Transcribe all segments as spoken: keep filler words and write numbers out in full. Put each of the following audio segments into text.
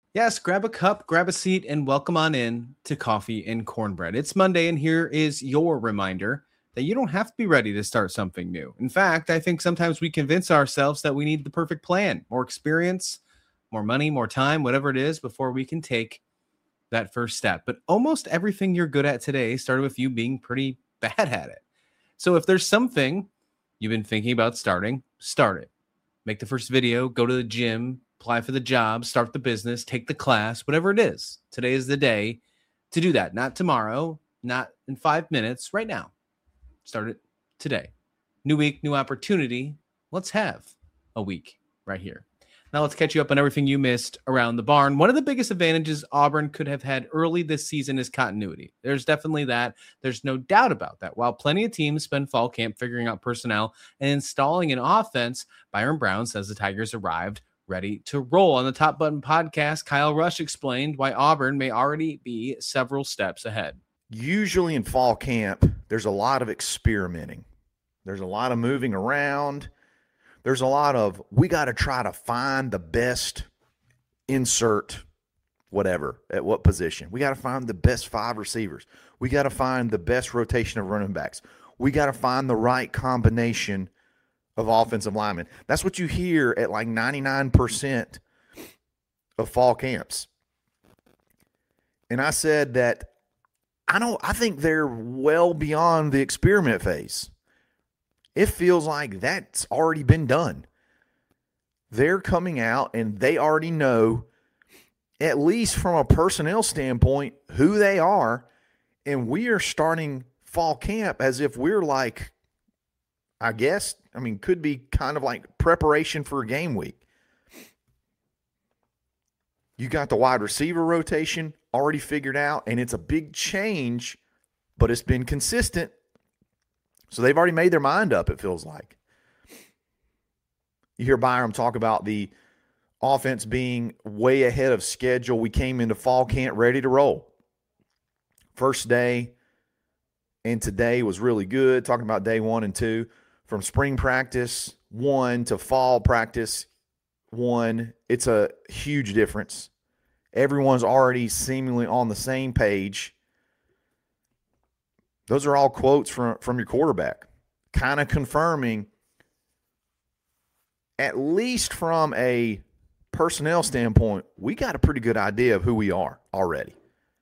Yes, grab a cup, grab a seat, and welcome on in to Coffee and Cornbread. It's Monday, and here is your reminder that you don't have to be ready to start something new. In fact, I think sometimes we convince ourselves that we need the perfect plan, more experience, more money, more time, whatever it is, before we can take that first step. But almost everything you're good at today started with you being pretty bad at it. So if there's something you've been thinking about starting, start it. Make the first video, go to the gym, apply for the job, start the business, take the class, whatever it is. Today is the day to do that. Not tomorrow, not in five minutes, right now. Start it today. New week, new opportunity. Let's have a week right here. Now let's catch you up on everything you missed around the barn. One of the biggest advantages Auburn could have had early this season is continuity. There's definitely that. There's no doubt about that. While plenty of teams spend fall camp figuring out personnel and installing an offense, Byron Brown says the Tigers arrived ready to roll. On the Top Button podcast, Kyle Rush explained why Auburn may already be several steps ahead. Usually in fall camp, there's a lot of experimenting. There's a lot of moving around. There's a lot of, we got to try to find the best insert whatever at what position. We got to find the best five receivers. We got to find the best rotation of running backs. We got to find the right combination of offensive linemen. That's what you hear at like ninety-nine percent of fall camps. And I said that I don't I think they're well beyond the experiment phase. It feels like that's already been done. They're coming out and they already know, at least from a personnel standpoint, who they are. And we are starting fall camp as if we're like, I guess, I mean, could be kind of like preparation for a game week. You got the wide receiver rotation already figured out, and it's a big change, but it's been consistent. So they've already made their mind up, it feels like. You hear Byram talk about the offense being way ahead of schedule. We came into fall camp ready to roll. First day and today was really good, talking about day one and two. From spring practice one to fall practice one, it's a huge difference. Everyone's already seemingly on the same page. Those are all quotes from, from your quarterback, kind of confirming, at least from a personnel standpoint, we got a pretty good idea of who we are already.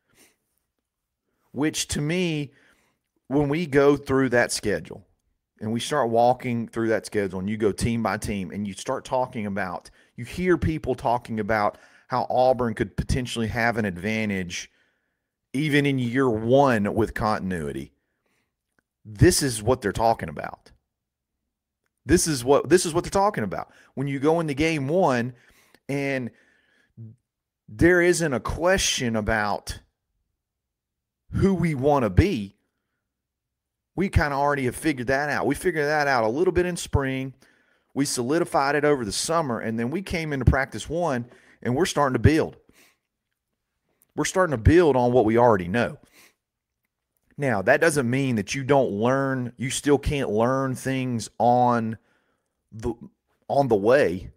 Which to me, when we go through that schedule and we start walking through that schedule and you go team by team and you start talking about, you hear people talking about how Auburn could potentially have an advantage even in year one with continuity. This is what they're talking about. This is what this is what they're talking about. When you go into game one and there isn't a question about who we want to be, we kind of already have figured that out. We figured that out a little bit in spring. We solidified it over the summer, and then we came into practice one, and we're starting to build. We're starting to build on what we already know. Now, that doesn't mean that you don't learn, you still can't learn things on the on the way.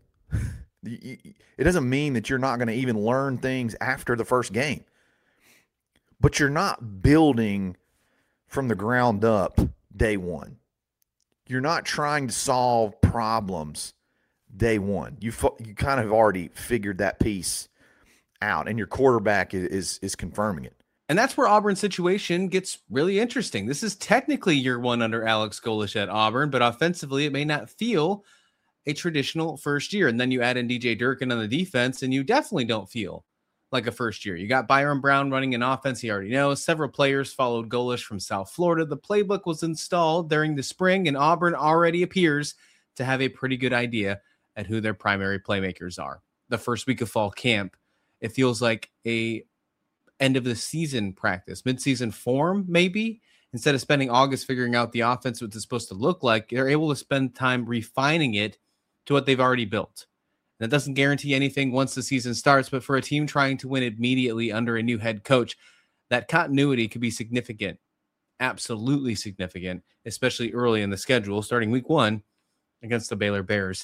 It doesn't mean that you're not going to even learn things after the first game. But you're not building from the ground up day one. You're not trying to solve problems day one. You you kind of already figured that piece out, and your quarterback is is, is confirming it. And that's where Auburn's situation gets really interesting. This is technically year one under Alex Golesh at Auburn, but offensively it may not feel a traditional first year. And then you add in D J Durkin on the defense, and you definitely don't feel like a first year. You got Byron Brown running an offense he already knows. Several players followed Golesh from South Florida. The playbook was installed during the spring, and Auburn already appears to have a pretty good idea at who their primary playmakers are. The first week of fall camp, it feels like a end of the season practice, midseason form, maybe. Instead of spending August figuring out the offense, what it's supposed to look like, they're able to spend time refining it to what they've already built. That doesn't guarantee anything once the season starts, but for a team trying to win immediately under a new head coach, that continuity could be significant, absolutely significant, especially early in the schedule, starting week one against the Baylor Bears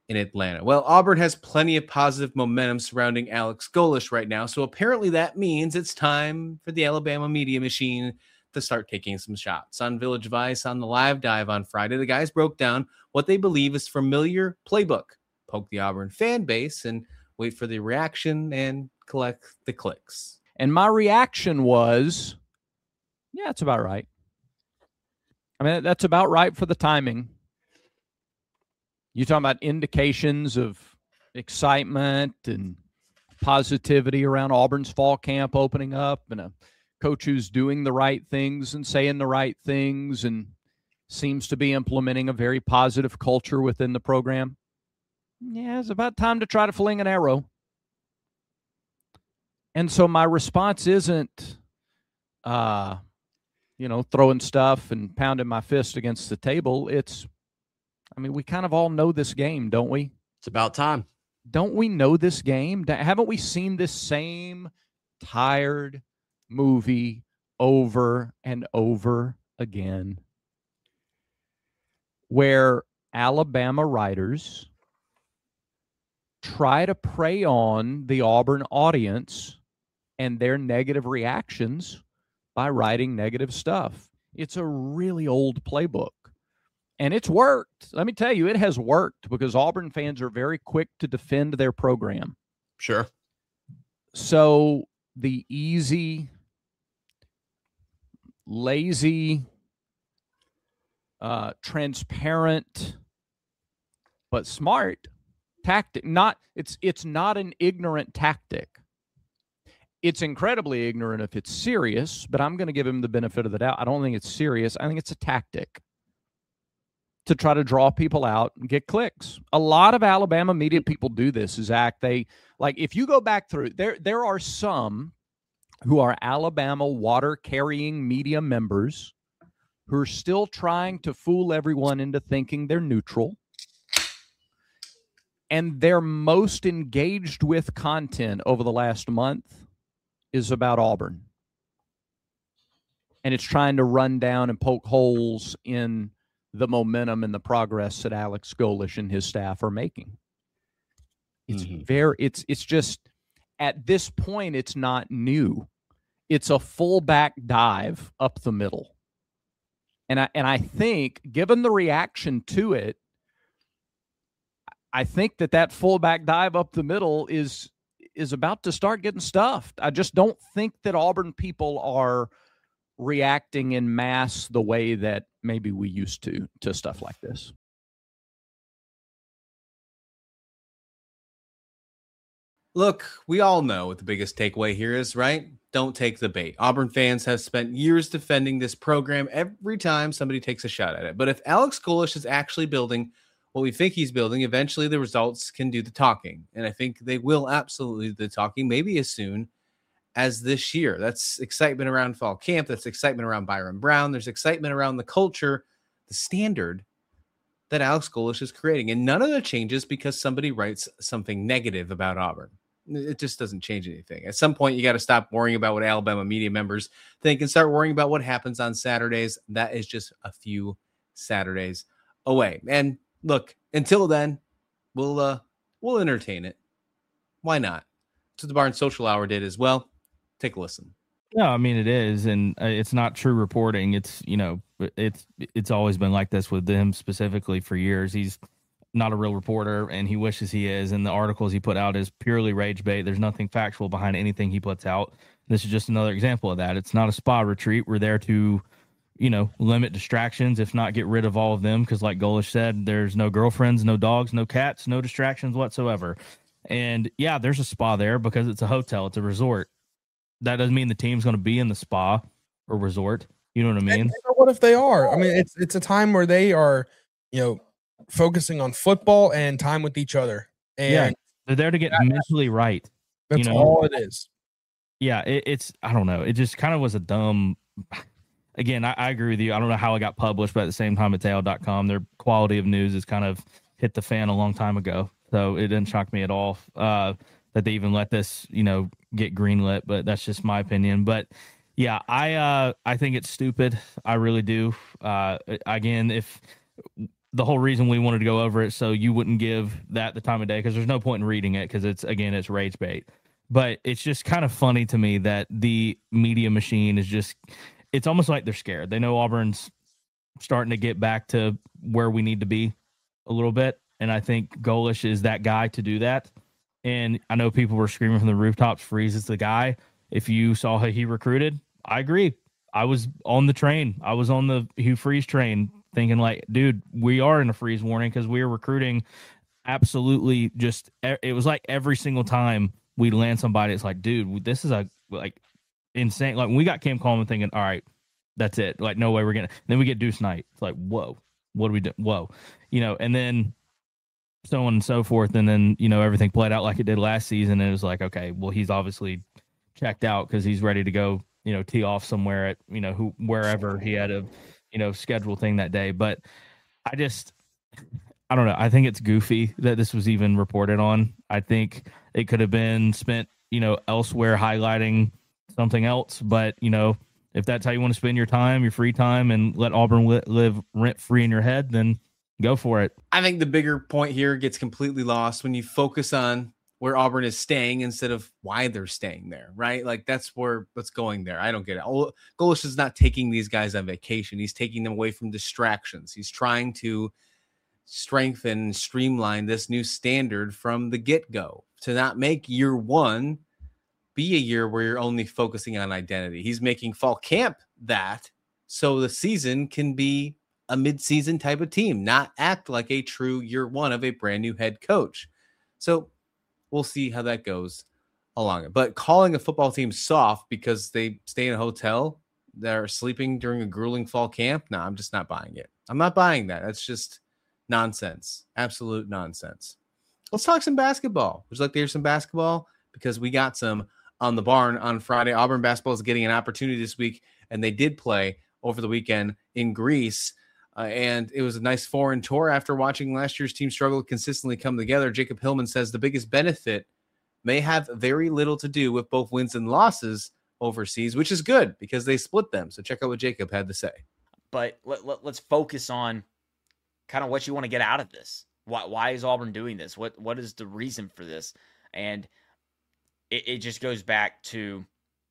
in Atlanta. Well, Auburn has plenty of positive momentum surrounding Alex Golesh right now, so apparently that means it's time for the Alabama media machine to start taking some shots. On Village Vice on the live dive on Friday, the guys broke down what they believe is familiar playbook. Poke the Auburn fan base and wait for the reaction and collect the clicks. And my reaction was, yeah, it's about right. I mean, that's about right for the timing. You talking about indications of excitement and positivity around Auburn's fall camp opening up, and a coach who's doing the right things and saying the right things and seems to be implementing a very positive culture within the program. Yeah, it's about time to try to fling an arrow. And so my response isn't, uh, you know, throwing stuff and pounding my fist against the table. It's, I mean, we kind of all know this game, don't we? It's about time. Don't we know this game? Haven't we seen this same tired movie over and over again, where Alabama writers try to prey on the Auburn audience and their negative reactions by writing negative stuff? It's a really old playbook. And it's worked. Let me tell you, it has worked because Auburn fans are very quick to defend their program. Sure. So the easy, lazy, uh, transparent, but smart tactic, not it's it's not an ignorant tactic. It's incredibly ignorant if it's serious, but I'm going to give him the benefit of the doubt. I don't think it's serious. I think it's a tactic to try to draw people out and get clicks. A lot of Alabama media people do this, Zach. They, like, if you go back through, there there are some who are Alabama water-carrying media members who are still trying to fool everyone into thinking they're neutral. And their most engaged with content over the last month is about Auburn. And it's trying to run down and poke holes in the momentum and the progress that Alex Golesh and his staff are making. It's mm-hmm. very, it's, it's just, at this point, it's not new. It's a fullback dive up the middle. And I, and I think, given the reaction to it, I think that that fullback dive up the middle is, is about to start getting stuffed. I just don't think that Auburn people are reacting in mass the way that maybe we used to to stuff like this. Look, we all know what the biggest takeaway here is, right? Don't take the bait. Auburn fans have spent years defending this program every time somebody takes a shot at it. But if Alex Golesh is actually building what we think he's building, eventually the results can do the talking. And I think they will absolutely do the talking, maybe as soon as this year. That's excitement around fall camp. That's excitement around Byron Brown. There's excitement around the culture, the standard that Alex Golesh is creating. And none of that changes because somebody writes something negative about Auburn. It just doesn't change anything. At some point, you got to stop worrying about what Alabama media members think and start worrying about what happens on Saturdays. That is just a few Saturdays away. And look, until then, we'll uh, we'll entertain it. Why not? That's what the Barnes Social Hour did as well. Take a listen. No, I mean, it is, and uh, it's not true reporting. It's, you know, it's it's always been like this with him specifically for years. He's not a real reporter, and he wishes he is, and the articles he put out is purely rage bait. There's nothing factual behind anything he puts out. This is just another example of that. It's not a spa retreat. We're there to, you know, limit distractions, if not get rid of all of them, because like Golesh said, there's no girlfriends, no dogs, no cats, no distractions whatsoever. And, yeah, there's a spa there because it's a hotel. It's a resort. That doesn't mean the team's going to be in the spa or resort. You know what I mean? And what if they are? I mean, it's it's a time where they are, you know, focusing on football and time with each other. And yeah, they're there to get that, mentally right. That's you know? all it is. Yeah, it, it's, I don't know. It just kind of was a dumb, again, I, I agree with you. I don't know how it got published, but at the same time, it's A L dot com. Their quality of news has kind of hit the fan a long time ago. So it didn't shock me at all uh, that they even let this, you know, get greenlit, but that's just my opinion. But yeah, I uh, I think it's stupid. I really do. Uh, again, if the whole reason we wanted to go over it so you wouldn't give that the time of day, because there's no point in reading it because it's, again, it's rage bait. But it's just kind of funny to me that the media machine is just, it's almost like they're scared. They know Auburn's starting to get back to where we need to be a little bit. And I think Golesh is that guy to do that. And I know people were screaming from the rooftops, Freeze is the guy. If you saw how he recruited, I agree. I was on the train. I was on the Hugh Freeze train thinking like, dude, we are in a freeze warning because we are recruiting absolutely just, it was like every single time we land somebody, it's like, dude, this is a like insane. Like when we got Cam Coleman thinking, all right, that's it. Like, no way we're going to, then we get Deuce Knight. It's like, whoa, what do we do? Whoa, you know, and then so on and so forth. And then, you know, everything played out like it did last season. And it was like, okay, well, he's obviously checked out because he's ready to go, you know, tee off somewhere at, you know, who, wherever he had a, you know, schedule thing that day. But I just, I don't know. I think it's goofy that this was even reported on. I think it could have been spent, you know, elsewhere highlighting something else. But, you know, if that's how you want to spend your time, your free time, and let Auburn li- live rent free in your head, then go for it. I think the bigger point here gets completely lost when you focus on where Auburn is staying instead of why they're staying there, right? Like that's where what's going there. I don't get it. Golesh is not taking these guys on vacation. He's taking them away from distractions. He's trying to strengthen and streamline this new standard from the get-go to not make year one be a year where you're only focusing on identity. He's making fall camp that so the season can be a mid-season type of team, not act like a true year one of a brand new head coach. So we'll see how that goes along it. But calling a football team soft because they stay in a hotel, they're sleeping during a grueling fall camp, no, I'm just not buying it. I'm not buying that. That's just nonsense. Absolute nonsense. Let's talk some basketball. Would you like to hear some basketball? Because we got some on the barn on Friday. Auburn basketball is getting an opportunity this week, and they did play over the weekend in Greece. Uh, and it was a nice foreign tour after watching last year's team struggle to consistently come together. Jacob Hillman says the biggest benefit may have very little to do with both wins and losses overseas, which is good because they split them. So check out what Jacob had to say. But let, let, let's focus on kind of what you want to get out of this. Why, why is Auburn doing this? What What is the reason for this? And it, it just goes back to,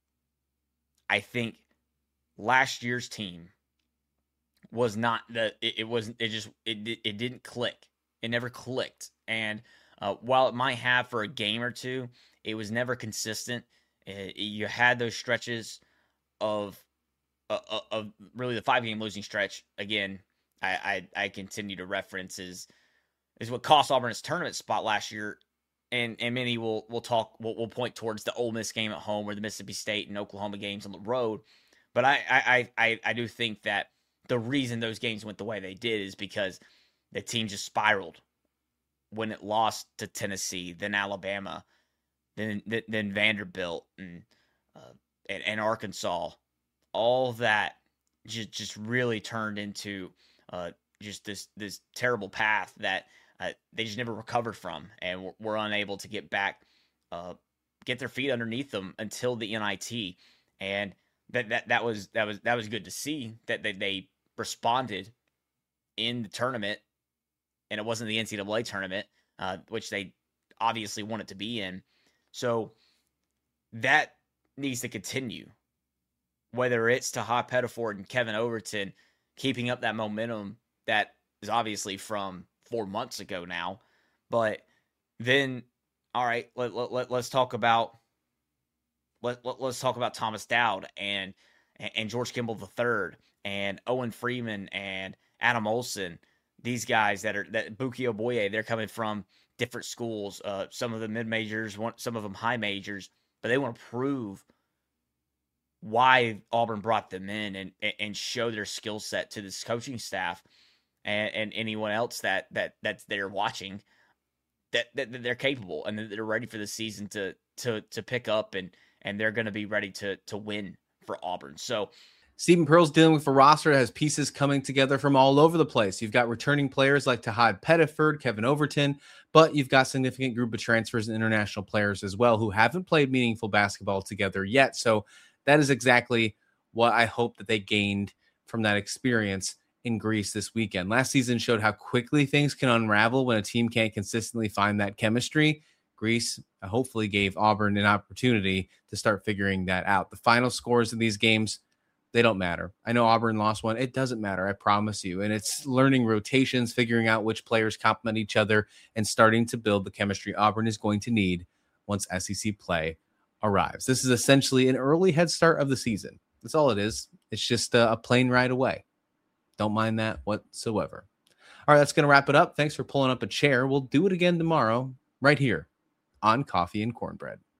I think, last year's team was not the it, it wasn't it just it it didn't click. It never clicked. And uh, while it might have for a game or two, it was never consistent. It, you had those stretches of uh, of really the five game losing stretch. Again, I, I I continue to reference is is what cost Auburn its tournament spot last year. And and many will will talk will will point towards the Ole Miss game at home or the Mississippi State and Oklahoma games on the road. But I I I I do think that the reason those games went the way they did is because the team just spiraled when it lost to Tennessee, then Alabama, then then, then Vanderbilt and, uh, and and Arkansas. All that just just really turned into uh, just this this terrible path that uh, they just never recovered from, and were, were unable to get back, uh, get their feet underneath them until the N I T, and that that that was that was that was good to see that they, they responded in the tournament, and it wasn't the N C double A tournament, uh, which they obviously wanted to be in. So that needs to continue, whether it's to Ha Pettiford and Kevin Overton keeping up that momentum that is obviously from four months ago now. But then, all right, let, let, let, let's talk about let, let, let's talk about Thomas Dowd and and George Kimball the third and Owen Freeman and Adam Olson. These guys that are that Buki Oboye, they're coming from different schools. Uh, some of them mid majors, one, some of them high majors, but they want to prove why Auburn brought them in and and show their skill set to this coaching staff and, and anyone else that that that's they're watching that, that, that they're capable and that they're ready for the season to to to pick up and and they're going to be ready to to win for Auburn. So Stephen Pearl's dealing with a roster that has pieces coming together from all over the place. You've got returning players like Tahad Pettiford, Kevin Overton, but you've got significant group of transfers and international players as well who haven't played meaningful basketball together yet. So that is exactly what I hope that they gained from that experience in Greece this weekend. Last season showed how quickly things can unravel when a team can't consistently find that chemistry. Greece hopefully gave Auburn an opportunity to start figuring that out. The final scores of these games, they don't matter. I know Auburn lost one. It doesn't matter. I promise you. And it's learning rotations, figuring out which players complement each other, and starting to build the chemistry Auburn is going to need once S E C play arrives. This is essentially an early head start of the season. That's all it is. It's just a, a plane ride away. Don't mind that whatsoever. All right, that's going to wrap it up. Thanks for pulling up a chair. We'll do it again tomorrow right here on Coffee and Cornbread.